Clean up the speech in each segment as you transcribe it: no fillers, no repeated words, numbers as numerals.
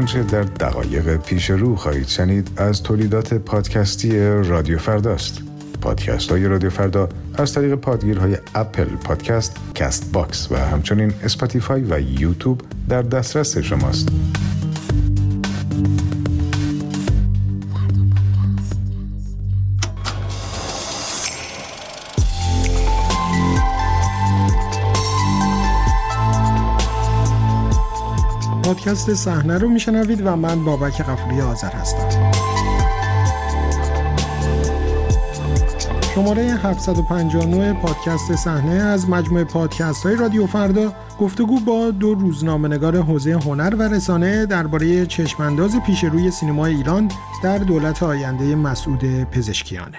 آنچه در دقایق پیش رو خواهید شنید از تولیدات پادکستی رادیو فرداست. پادکست های رادیو فردا از طریق پادگیرهای اپل پادکست، کست باکس و همچنین اسپاتیفای و یوتیوب در دسترس شماست. پادکست صحنه رو میشنوید و من بابک غفوری آذر هستم. شماره 759 پادکست صحنه از مجموعه پادکست های رادیو فردا گفتگو با دو روزنامه‌نگار حوزه هنر و رسانه درباره چشمانداز پیش روی سینمای ایران در دولت آینده مسعود پزشکیانه.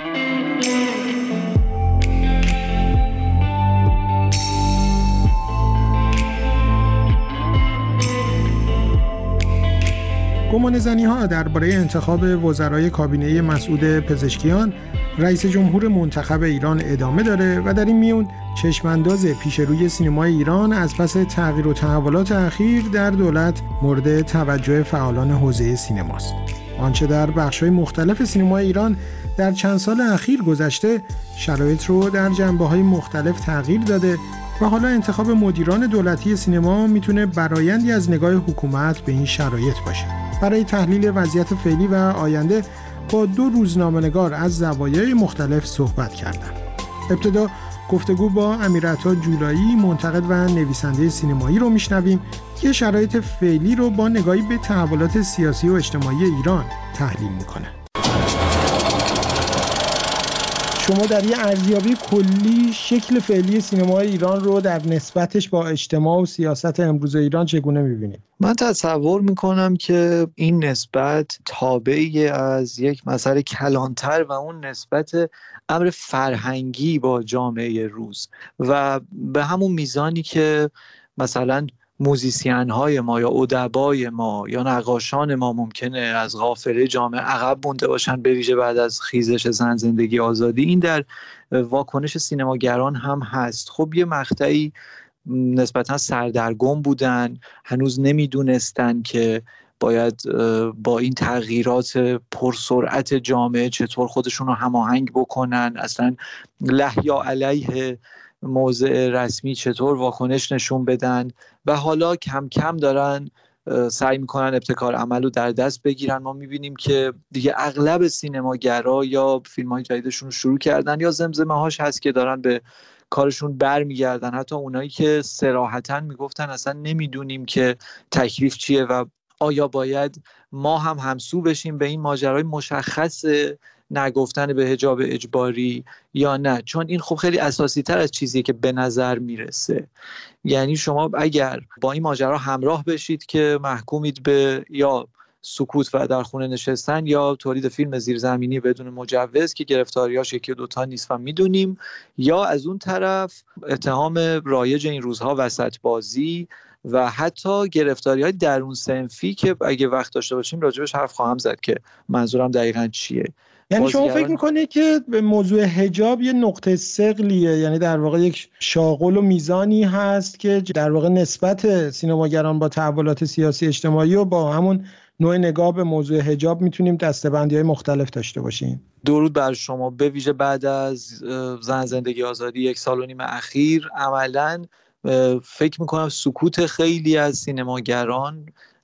گمانه‌زنی‌ها درباره انتخاب وزرای کابینه مسعود پزشکیان رئیس جمهور منتخب ایران ادامه داره و در این میون چشمانداز پیش روی سینمای ایران از پس تغییر و تحولات اخیر در دولت مورد توجه فعالان حوزه سینماست. آنچه در بخش‌های مختلف سینمای ایران در چند سال اخیر گذشته شرایط رو در جنبه‌های مختلف تغییر داده و حالا انتخاب مدیران دولتی سینما میتونه برآیندی از نگاه حکومت به این شرایط باشه. برای تحلیل وضعیت فعلی و آینده با دو روزنامه‌نگار از زوایای مختلف صحبت کردم. ابتدا گفتگو با امیرعطا جولایی، منتقد و نویسنده سینمایی رو میشنویم که شرایط فعلی رو با نگاهی به تحولات سیاسی و اجتماعی ایران تحلیل میکنه. شما در یه ارزیابی کلی شکل فعلی سینمای ایران رو در نسبتش با اجتماع و سیاست امروز ایران چگونه می‌بینید؟ من تصور میکنم که این نسبت تابعی از یک مسئله کلانتر و اون نسبت امر فرهنگی با جامعه روز و به همون میزانی که مثلا موزیسین های ما یا ادبای ما یا نقاشان ما ممکنه از قافله جامعه عقب مونده باشن، به ویژه بعد از خیزش زن، زندگی، آزادی، این در واکنش سینماگران هم هست. خب یه مقطعی نسبتا سردرگم بودن، هنوز نمیدونستن که باید با این تغییرات پرسرعت جامعه چطور خودشون رو هماهنگ بکنن، اصلا له یا علیه موضع رسمی چطور واکنش نشون بدن و حالا کم کم دارن سعی میکنن ابتکار عمل رو در دست بگیرن. ما میبینیم که دیگه اغلب سینماگرا یا فیلم های جدیدشون رو شروع کردن یا زمزمه هاش هست که دارن به کارشون برمیگردن. حتی اونایی که صراحتاً میگفتن اصلا نمیدونیم که تکلیف چیه و آیا باید ما هم همسو بشیم به این ماجرای مشخص نگفتن به حجاب اجباری یا نه، چون این خب خیلی اساسی تر از چیزیه که به نظر میرسه. یعنی شما اگر با این ماجرا همراه بشید که محکومید به یا سکوت و در خونه نشستن یا تولید فیلم زیرزمینی بدون مجوز که گرفتاریاش یکی و دوتا نیست و میدونیم، یا از اون طرف اتهام رایج این روزها وسط بازی و حتی گرفتاری‌های درون صنفی که اگه وقت داشته باشیم راجبش حرف خواهم زد که منظورم دقیقاً چیه. یعنی شما فکر میکنید که به موضوع حجاب یه نقطه ثقلیه، یعنی در واقع یک شاغل و میزانی هست که در واقع نسبت سینماگران با تحولات سیاسی اجتماعی و با همون نوع نگاه به موضوع حجاب میتونیم دسته‌بندی‌های مختلف داشته باشیم؟ درود بر شما. به ویژه بعد از زن، زندگی، آزادی 1.5 سال اخیر عملاً فکر میکنم سکوت خیلی از سینماگران،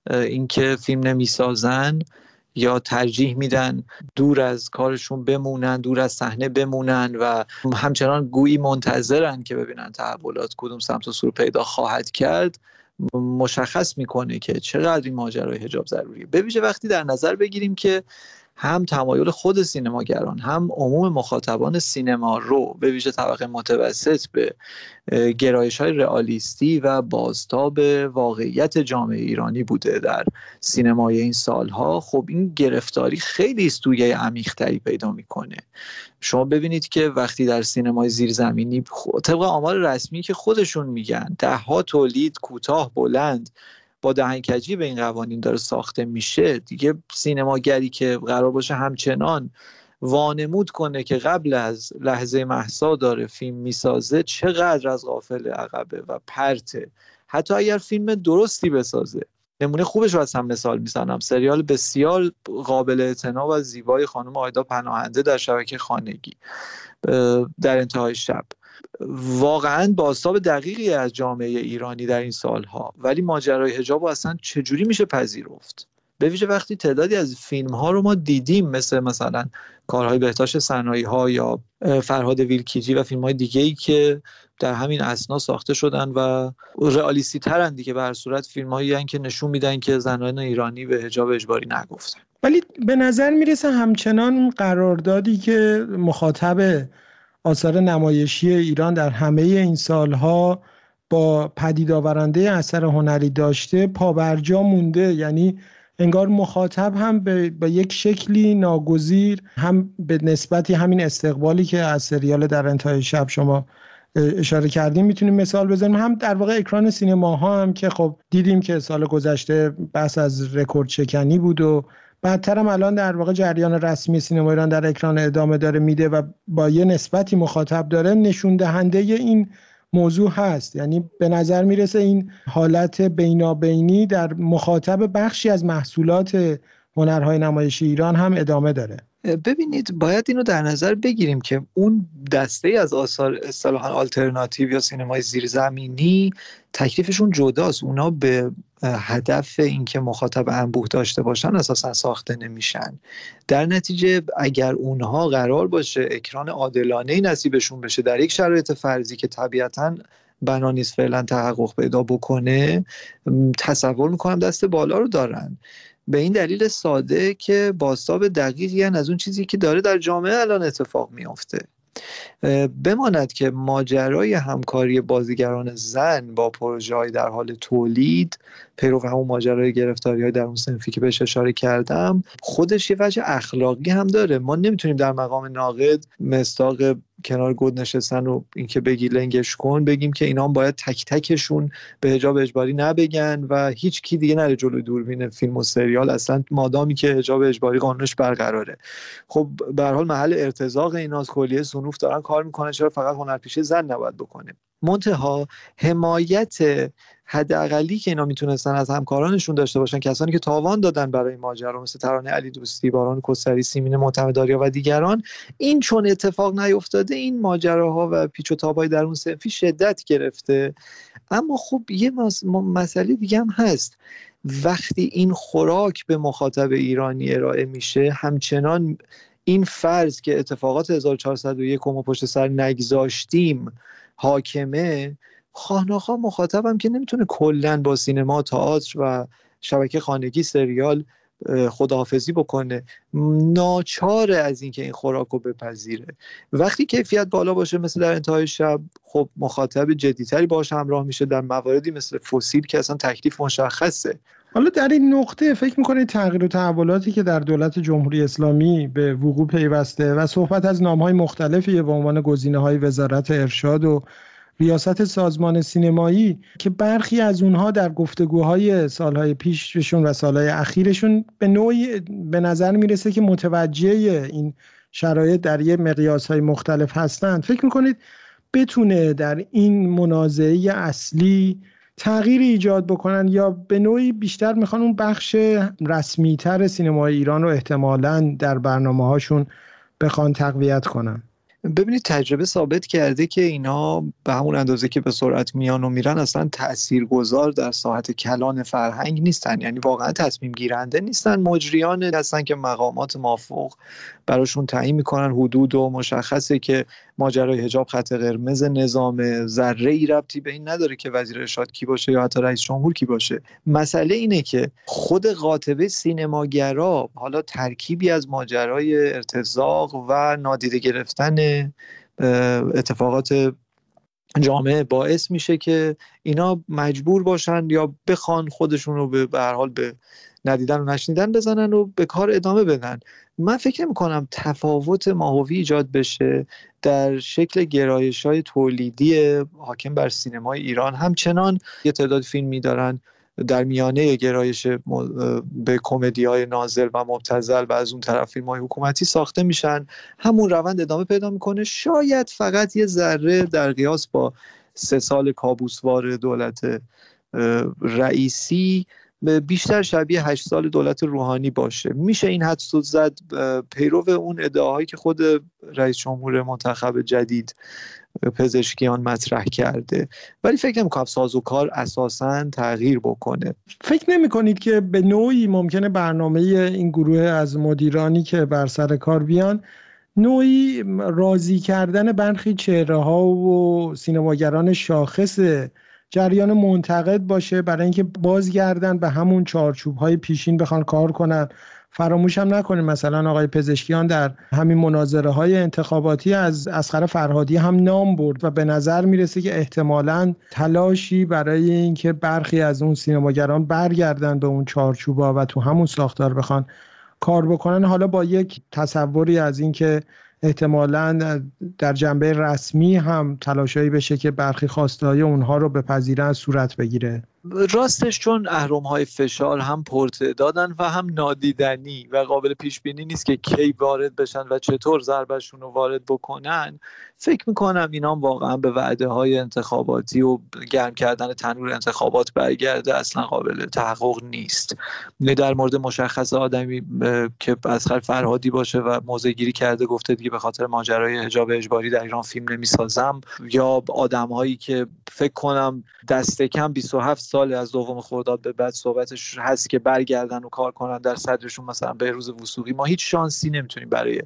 اینکه فیلم نمیسازن یا ترجیح میدن دور از کارشون بمونن، دور از صحنه بمونن و همچنان گویی منتظرن که ببینن تحولات کدوم سمت و سو پیدا خواهد کرد، مشخص میکنه که چقدر این ماجرای حجاب ضروریه. به ویژه وقتی در نظر بگیریم که هم تمایل خود سینماگران هم عموم مخاطبان سینما رو به ویژه طبقه متوسط به گرایش‌های رئالیستی و بازتاب واقعیت جامعه ایرانی بوده در سینمای این سالها، خب این گرفتاری خیلی سویه عمیق‌تری پیدا میکنه. شما ببینید که وقتی در سینمای زیرزمینی طبق آمار رسمی که خودشون میگن 10 تولید کوتاه بلند با دهنکجی به این قوانین داره ساخته میشه، دیگه سینماگری که قرار باشه همچنان وانمود کنه که قبل از لحظه مهسا داره فیلم میسازه چقدر از غافل عقبه و پرته. حتی اگر فیلم درستی بسازه نمونه خوبش رو از هم مثال میزنم، سریال بسیار قابل اعتنا و زیبای خانم آیدا پناهنده در شبکه خانگی در انتهای شب، واقعا بازتاب دقیقی از جامعه ایرانی در این سالها، ولی ماجرای حجاب رو اصلا چجوری میشه پذیرفت؟ به ویژه وقتی تعدادی از فیلم ها رو ما دیدیم، مثلا کارهای بهتاش سنایی ها یا فرهاد ویلکیجی و فیلم های دیگه ای که در همین اثنا ساخته شدن و رئالیستی ترن دیگه، به هر صورت فیلم هایی هستن که نشون میدن که زنان ایرانی به حجاب اجباری نگفتن. ولی به نظر میرسه همچنان قراردادی که مخاطب آثار نمایشی ایران در همه این سالها با پدید آورنده اثر هنری داشته پابرجا مونده، یعنی انگار مخاطب هم به یک شکلی ناگزیر، هم به نسبتی همین استقبالی که از سریال در انتهای شب شما اشاره کردیم میتونیم مثال بزنیم، هم در واقع اکران سینماها هم که خب دیدیم که سال گذشته بحث از رکورد شکنی بود و بعدتر هم الان در واقع جریان رسمی سینما ایران در اکران ادامه داره میده و با یه نسبتی مخاطب داره، نشون دهنده این موضوع هست. یعنی به نظر میرسه این حالت بینابینی در مخاطب بخشی از محصولات هنرهای نمایشی ایران هم ادامه داره. ببینید، باید اینو در نظر بگیریم که اون دسته از آثار اصطلاحاً آلترناتیو یا سینمای زیرزمینی تکلیفشون جداست. اونا به هدف اینکه مخاطب انبوه داشته باشن اساساً ساخته نمیشن. در نتیجه اگر اونها قرار باشه اکران عادلانه‌ای نصیبشون بشه در یک شرایط فرضی که طبیعتاً بنا نیست فعلا تحقق پیدا بکنه، تصور میکنم دست بالا رو دارن. به این دلیل ساده که بازتاب دقیقی از اون چیزی که داره در جامعه الان اتفاق میفته. بماند که ماجرای همکاری بازیگران زن با پروژه‌های در حال تولید، پیرو همون ماجرای گرفتاری‌های در اون صنفی که بهش اشاره کردم، خودش یه وجه اخلاقی هم داره. ما نمیتونیم در مقام ناقد مصداق کنار گود نشستن و اینکه بگی لنگش کن بگیم که اینا هم باید تک تکشون به حجاب اجباری نبگن و هیچ کی دیگه نره جلوی دوربین فیلم و سریال اصلا مادامی که حجاب اجباری قانونش برقراره. خب به هر حال محل ارتزاق ایناست، کلیه صنوف دارن کار میکنن، چرا فقط هنرپیشه زن نباید بکنه؟ منتها حمایت حداقلی که اینا میتونستن از همکارانشون داشته باشن، کسانی که تاوان دادن برای ماجرا مثل ترانه علی دوستی، باران کسری، سیمین معتمدآریا و دیگران، این چون اتفاق نیفتاده این ماجراها و پیچ و تاب‌های درون صنفی شدت گرفته. اما خب یه مسئله دیگه هم هست، وقتی این خوراک به مخاطب ایرانی ارائه میشه، همچنان این فرض که اتفاقات 1401 رو ما پشت سر نگذاشتیم حاکمه، خواهناخواه مخاطبم که نمیتونه کلن با سینما، تئاتر و شبکه خانگی، سریال خداحافظی بکنه، ناچار از اینکه این خوراک رو بپذیره. وقتی کیفیت بالا باشه مثل در انتهای شب، خب مخاطب جدیتری باهاش همراه میشه. در مواردی مثل فسیل که اصلا تکلیف مشخصه. حالا در این نقطه فکر میکنید تغییر و تحولاتی که در دولت جمهوری اسلامی به وقوع پیوسته و صحبت از نام‌های مختلفی به عنوان گزینه‌های وزارت ارشاد و ریاست سازمان سینمایی که برخی از اونها در گفتگوهای سالهای پیششون و سالهای اخیرشون به نوعی به نظر میرسه که متوجه این شرایط در یه مقیاس‌های مختلف هستند، فکر میکنید بتونه در این منازعه اصلی تغییر ایجاد بکنن یا به نوعی بیشتر میخوان اون بخش رسمی‌تر سینمای ایران رو احتمالاً در برنامه‌هاشون بخوان تقویت کنن؟ ببینید، تجربه ثابت کرده که اینا به همون اندازه که به سرعت میان و میرن اصلا تاثیرگذار در ساحت کلان فرهنگ نیستن. یعنی واقعا تصمیم گیرنده نیستن، مجریان هستن که مقامات مافوق براشون تعیین میکنن حدود و مشخصه که ماجرای حجاب خط قرمز نظام، ذره ای ربطی به این نداره که وزیر ارشاد کی باشه یا حتی رئیس جمهور کی باشه. مسئله اینه که خود قاطبه سینماگرا، حالا ترکیبی از ماجرای ارتزاق و نادیده گرفتن اتفاقات جامعه باعث میشه که اینا مجبور باشن یا بخوان خودشون رو به هر حال به ندیدن و نشنیدن بزنن و به کار ادامه بدن. من فکر میکنم تفاوت ماهوی ایجاد بشه در شکل گرایش‌های تولیدی حاکم بر سینمای ایران. همچنان یه تعداد فیلمی دارن در میانه گرایش به کمدی‌های نازل و مبتذل و از اون طرف فیلم‌های حکومتی ساخته میشن، همون روند ادامه پیدا میکنه. شاید فقط یه ذره در قیاس با 3 سال کابوسوار دولت رئیسی بیشتر شبیه 8 سال دولت روحانی باشه. میشه این حدس زد پیرو اون ادعاهایی که خود رئیس جمهور منتخب جدید پزشکیان مطرح کرده، ولی فکر نمی‌کنم سازوکار اساساً تغییر بکنه. فکر نمی‌کنید که به نوعی ممکنه برنامه این گروه از مدیرانی که بر سر کار بیان نوعی راضی کردن برخی چهره‌ها و سینماگران شاخص جریان منتقد باشه برای اینکه بازگردن به همون چارچوب‌های پیشین بخوان کار کنن؟ فراموش هم نکنیم مثلا آقای پزشکیان در همین مناظره‌های انتخاباتی از اصغر فرهادی هم نام برد و به نظر میرسه که احتمالاً تلاشی برای اینکه برخی از اون سینماگران برگردن به اون چارچوبا و تو همون ساختار بخوان کار بکنن، حالا با یک تصوری از اینکه احتمالاً در جنبه رسمی هم تلاشایی بشه که برخی خواسته‌های اونها رو بپذیرن صورت بگیره. راستش چون اهرم‌های فشار هم پرتعدادن و هم نادیدنی و قابل پیش بینی نیست که کی وارد بشن و چطور ضربشون رو وارد بکنن، فکر میکنم اینا هم واقعا به وعده‌های انتخاباتی و گرم کردن تنور انتخابات برگرده اصلا قابل تحقق نیست. در مورد مشخص آدمی که اصغر فرهادی باشه و موضع‌گیری کرده گفته دیگه به خاطر ماجرای حجاب اجباری در ایران فیلم نمیسازم، یا آدم‌هایی که فکر کنم دست کم 27 سال از دوم خرداد به بعد صحبتش هست که برگردن و کار کنن، در صدرشون مثلا بهروز وثوقی، ما هیچ شانسی نمیتونیم برای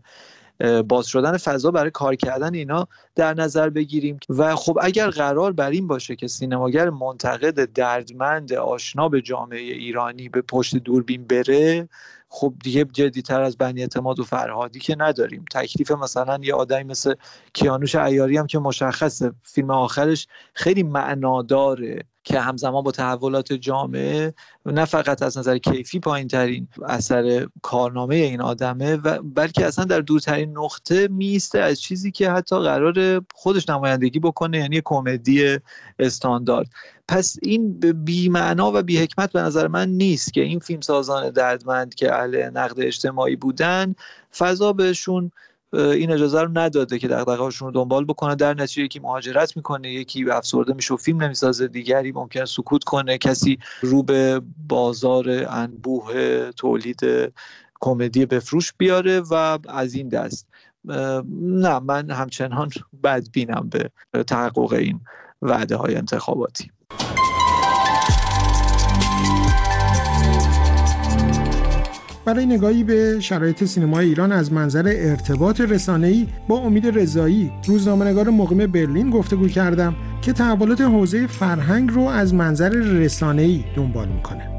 باز شدن فضا برای کار کردن اینا در نظر بگیریم. و خب اگر قرار بر این باشه که سینماگر منتقد دردمند آشنا به جامعه ایرانی به پشت دوربین بره، خب دیگه جدی‌تر از بنی اعتماد و فرهادی که نداریم. تکلیف مثلا یه آدمی مثل کیانوش عیاری هم که مشخصه فیلم آخرش خیلی معناداره که همزمان با تحولات جامعه نه فقط از نظر کیفی پایین‌ترین اثر کارنامه این آدمه و بلکه اصلا در دورترین نقطه میسته از چیزی که حتی قرار خودش نمایندگی بکنه، یعنی کمدی استاندارد. پس این بی معنا و بی حکمت به نظر من نیست که این فیلمسازان دردمند که اهل نقد اجتماعی بودن فضا بهشون این اجازه رو نداده که دغدغه‌هاشون رو دنبال بکنه، در نتیجه یکی مهاجرت میکنه، یکی افسرده میشه و فیلم نمیسازه، دیگری ممکنه سکوت کنه، کسی رو به بازار انبوه تولید کمدی بفروش بیاره و از این دست. نه، من همچنان بدبینم به تحقق این وعده های انتخاباتی. برای نگاهی به شرایط سینمای ایران از منظر ارتباط رسانه‌ای با امید رضایی، روزنامه‌نگار مقیم برلین، گفتگو کردم که تحولات حوزه فرهنگ رو از منظر رسانه‌ای دنبال میکنه.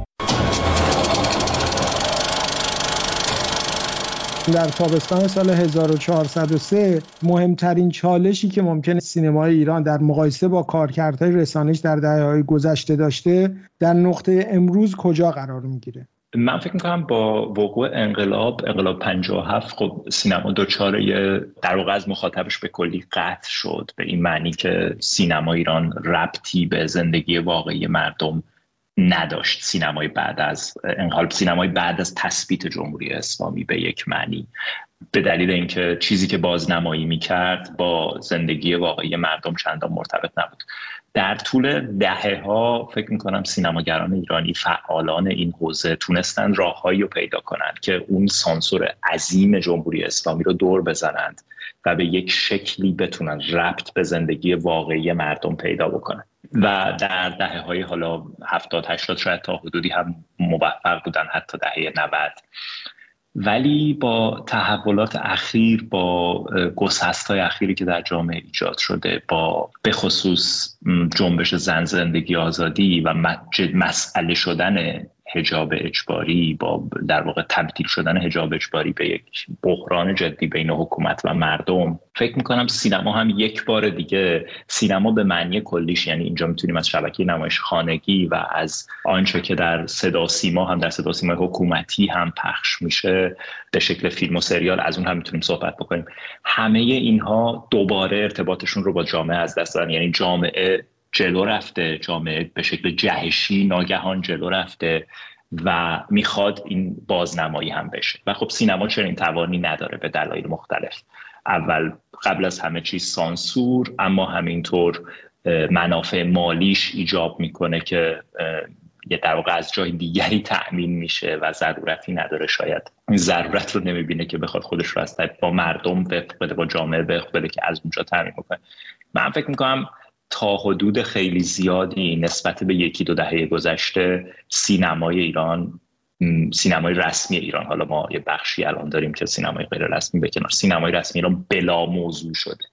در تابستان سال 1403 مهمترین چالشی که ممکنه سینمای ایران در مقایسه با کارکردهای رسانه‌ایش در دهه‌های گذشته داشته در نقطه امروز کجا قرار میگیره؟ من فکر میکنم با وقوع انقلاب 57 خب سینما دچار در واقع از مخاطبش به کلی قطع شد، به این معنی که سینما ایران ربطی به زندگی واقعی مردم نداشت. سینمای بعد از انقلاب، سینمای بعد از تثبیت جمهوری اسلامی به یک معنی، به دلیل اینکه چیزی که بازنمایی میکرد با زندگی واقعی مردم چندان مرتبط نبود. در طول دهه‌ها فکر میکنم سینماگران ایرانی، فعالان این حوزه، تونستن راههایی رو پیدا کنند که اون سانسور عظیم جمهوری اسلامی رو دور بزنند و به یک شکلی بتونن ربط به زندگی واقعی مردم پیدا بکنن. و در دهه‌های حالا 70-80 شاید تا حدودی هم موفق بودن، حتی دهه 90. ولی با تحولات اخیر، با گسست‌های اخیری که در جامعه ایجاد شده، با به خصوص جنبش زن زندگی آزادی و مسئله شدن حجاب اجباری، با در واقع تبدیل شدن حجاب اجباری به یک بحران جدی بین حکومت و مردم، فکر میکنم سینما هم یک بار دیگه، سینما به معنی کلیش، یعنی اینجا میتونیم از شبکه نمایش خانگی و از آنچه که در صدا سیما هم، در صدا سیما حکومتی هم پخش میشه به شکل فیلم و سریال، از اون هم میتونیم صحبت بکنیم. همه اینها دوباره ارتباطشون رو با جامعه از دست دادن. یعنی جامعه جلو رفته، جامعه به شکل جهشی ناگهان جلو رفته و میخواد این بازنمایی هم بشه. و خب سینما چنین توانی نداره به دلایل مختلف. اول قبل از همه چیز سانسور، اما همینطور منافع مالیش ایجاب میکنه که یه در واقع از جای دیگری تأمین میشه و ضرورتی نداره، شاید این ضرورت رو نمیبینه که بخواد خودش رو از با مردم بده، با جامعه بده که از اونجا تأمین بکنه. من فکر میکنم تا حدود خیلی زیادی نسبت به 1-2 دهه گذشته سینمای ایران، سینمای رسمی ایران، حالا ما یه بخشی الان داریم که سینمای غیر رسمی بکنار، سینمای رسمی ایران بلا موضوع شده،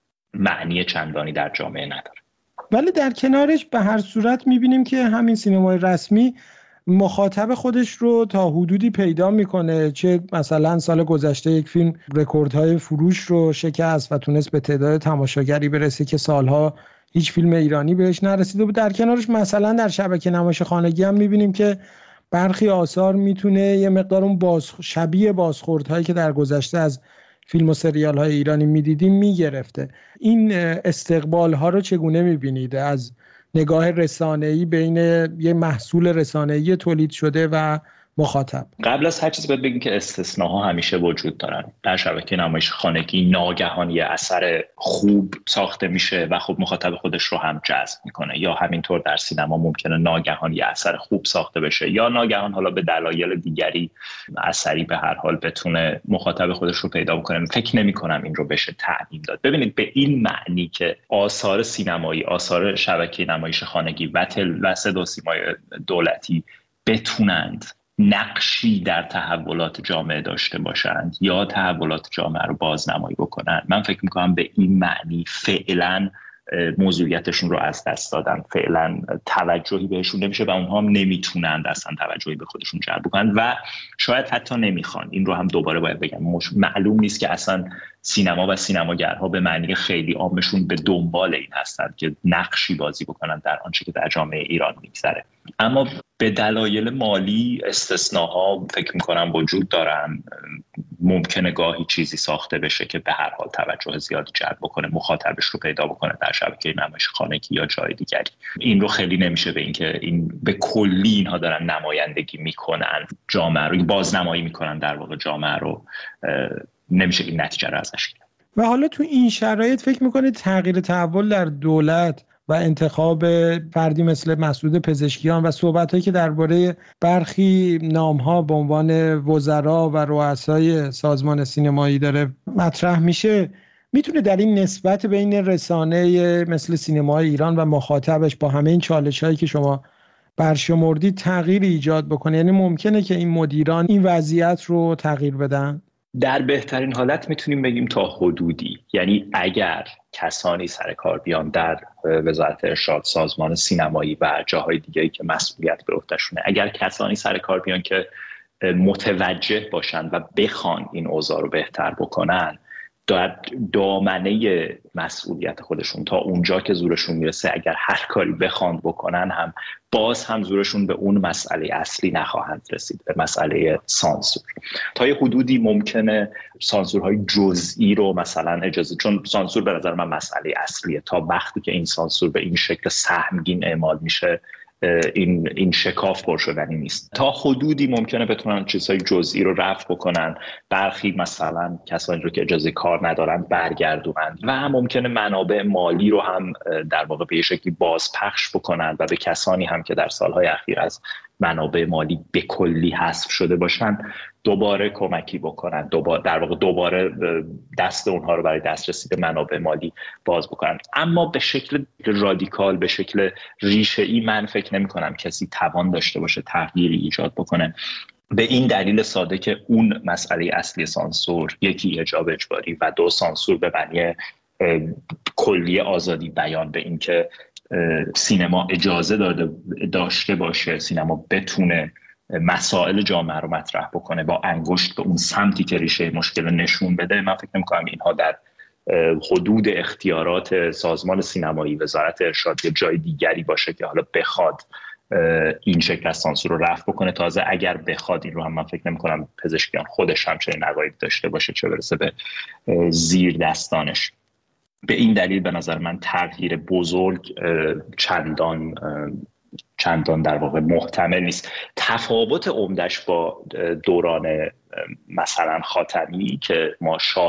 معنی چندانی در جامعه نداره. ولی در کنارش به هر صورت میبینیم که همین سینمای رسمی مخاطب خودش رو تا حدودی پیدا میکنه، چه مثلا سال گذشته یک فیلم رکوردهای فروش رو شکست و تونست به تعداد تماشاگری برسه که سالها هیچ فیلم ایرانی بهش نرسیده بود. در کنارش مثلا در شبکه نمایش خانگی هم میبینیم که برخی آثار میتونه یه مقدار اون شبیه بازخوردهایی که در گذشته از فیلم و سریال های ایرانی میدیدیم میگرفته. این استقبال ها رو چگونه میبینید از نگاه رسانه‌ای بین یه محصول رسانه‌ای تولید شده و مخاطب؟ قبل از هر چیز باید بگیم که استثناها همیشه وجود دارن. در شبکه نمایش خانگی ناگهان یه اثر خوب ساخته میشه و خب مخاطب خودش رو هم جذب میکنه، یا همینطور در سینما ممکنه ناگهان یه اثر خوب ساخته بشه یا ناگهان حالا به دلایل دیگری اثری به هر حال بتونه مخاطب خودش رو پیدا بکنه. فکر نمی‌کنم این رو بشه تعمیم داد. ببینید به این معنی که آثار سینمایی، آثار شبکه نمایش خانگی و صدا و سیمای دولتی بتونند نقشی در تحولات جامعه داشته باشند یا تحولات جامعه رو بازنمایی بکنند، من فکر میکنم به این معنی فعلا موضوعیتشون رو از دست دادن، فعلا توجهی بهشون نمیشه و اونها هم نمیتونند اصلا توجهی به خودشون جلب کنند و شاید حتی نمیخوان. این رو هم دوباره باید بگم، معلوم نیست که اصلا سینما و سینماگرها به معنی خیلی عامشون به دنبال این هستند که نقشی بازی بکنن در آنچه که در جامعه ایران میگذره. اما به دلایل مالی استثناها فکر میکنم وجود دارن. ممکنه گاهی چیزی ساخته بشه که به هر حال توجه زیادی جلب بکنه، مخاطبش رو پیدا بکنه در شبکه نمایش خانگی یا جای دیگری. این رو خیلی نمیشه به این که این به کلی اینها دارن نمایندگی میکنن جامعه رو، بازنمایی میکنن در واقع جامعه رو، نمیشه این نتیجه رو ازش گرفت. و حالا تو این شرایط فکر میکنید تغییر تحول در دولت و انتخاب فردی مثل مسعود پزشکیان و صحبت‌هایی که درباره برخی نام‌ها به عنوان وزرا و رؤسای سازمان سینمایی داره مطرح میشه، میتونه در این نسبت بین رسانه مثل سینمای ایران و مخاطبش با همه این چالش‌هایی که شما برشمردید تغییر ایجاد بکنه؟ یعنی ممکنه که این مدیران این وضعیت رو تغییر بدن؟ در بهترین حالت میتونیم بگیم تا حدودی. یعنی اگر کسانی سر کار بیان در وزارت ارشاد، سازمان سینمایی و جاهای دیگه‌ای که مسئولیت به عهده‌شونه، اگر کسانی سر کار بیان که متوجه باشن و بخوان این اوضاع رو بهتر بکنن، در دامنه مسئولیت خودشون تا اونجا که زورشون میرسه اگر هر کاری بخوان بکنن هم باز هم زورشون به اون مسئله اصلی نخواهند رسید، به مسئله سانسور. تا یه حدودی ممکنه سانسورهای جزئی رو مثلا اجازه، چون سانسور به نظر من مسئله اصلیه، تا وقتی که این سانسور به این شکل سهمگین اعمال میشه این شکاف پر شدنی نیست. تا حدودی ممکنه بتونن چیزهای جزئی رو رفع بکنن، برخی مثلا کسانی رو که اجازه کار ندارن برگردونن و هم ممکنه منابع مالی رو هم در واقع به شکلی بازپخش بکنن و به کسانی هم که در سالهای اخیر از منابع مالی به کلی حذف شده باشن دوباره کمکی بکنن، دوباره دست اونها رو برای دسترسی به منابع مالی باز بکنن. اما به شکل رادیکال، به شکل ریشه‌ای من فکر نمی کنم کسی توان داشته باشه تغییری ایجاد بکنه، به این دلیل ساده که اون مسئله اصلی سانسور، یکی حجاب اجباری و دو سانسور به معنی کلی آزادی بیان، به این که سینما اجازه داشته باشه، سینما بتونه مسائل جامعه رو مطرح بکنه با انگشت به اون سمتی که ریشه مشکل نشون بده. من فکر نمی‌کنم اینها در حدود اختیارات سازمان سینمایی، وزارت ارشاد یا جای دیگری باشه که حالا بخواد این شکل از سانسور رو رفع بکنه. تازه اگر بخواد این رو هم من فکر نمی‌کنم پزشکیان خودش هم چنین عقایدی داشته باشه، چه برسه به زیر دستانش. به این دلیل به نظر من تغییر بزرگ چندان در واقع محتمل نیست. تفاوت عمدش با دوران مثلا خاتمی که ما